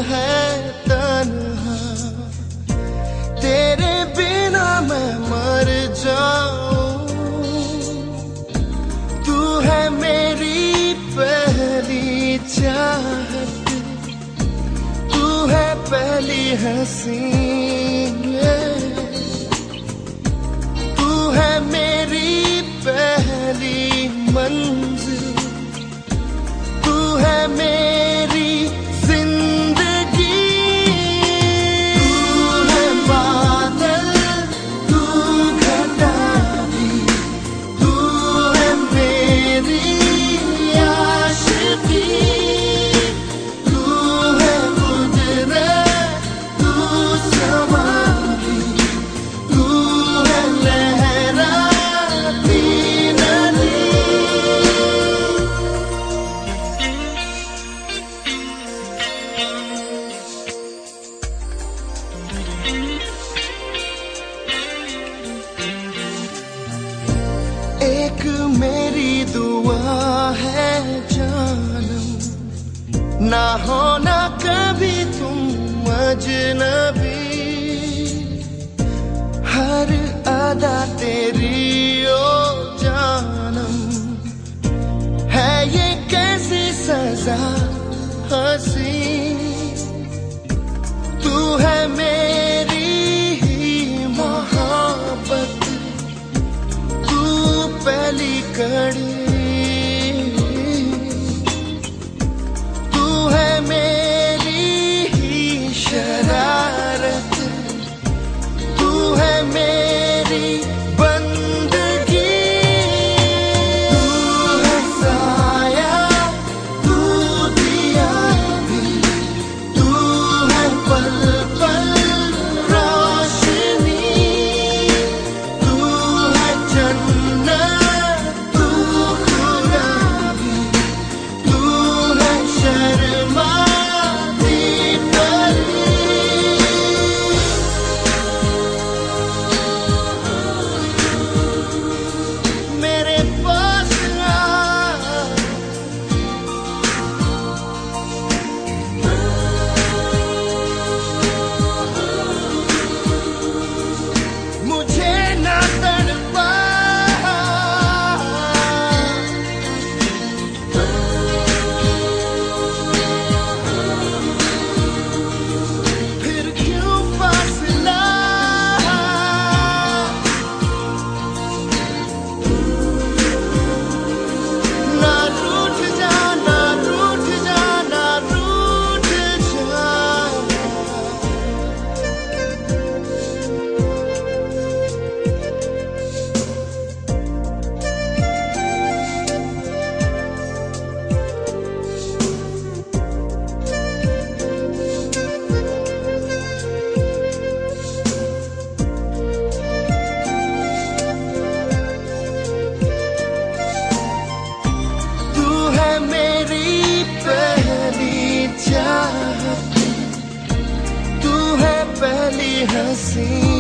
है तन्हा, तेरे बिना मैं मर जाऊं। तू है मेरी पहली चाहत, तू है पहली हंसी, तू है मेरी पहली मंजिल, तू है मेरी जिंदगी। तू है बादल, तू घटा भी, तू है मेरी आशिकी। तू है कुदरत, तू समा भी, तू है लहराती नदी। एक मेरी दुआ है जानम, ना होना कभी तुम अजनबी। हर अदा तेरी ओ जानम, है ये कैसी सजा हंसी। तू है मेरी मोहब्बत, तू पहली कड़ी, तू है मेरी शरारत, तू है मेरी बंदगी। तू है साया, तू दिया भी, तू है पल पल रोशनी। तू है जन्नत, तू खुदा भी, तू है शर्माती परी। मेरे पास आ, मुझे ना तड़पा, फिर क्यों फासला। ना रूठ जा, ना रूठ जा, ना रूठ जा। तू है मेरी पहली चाहत, तू है पहली हंसी।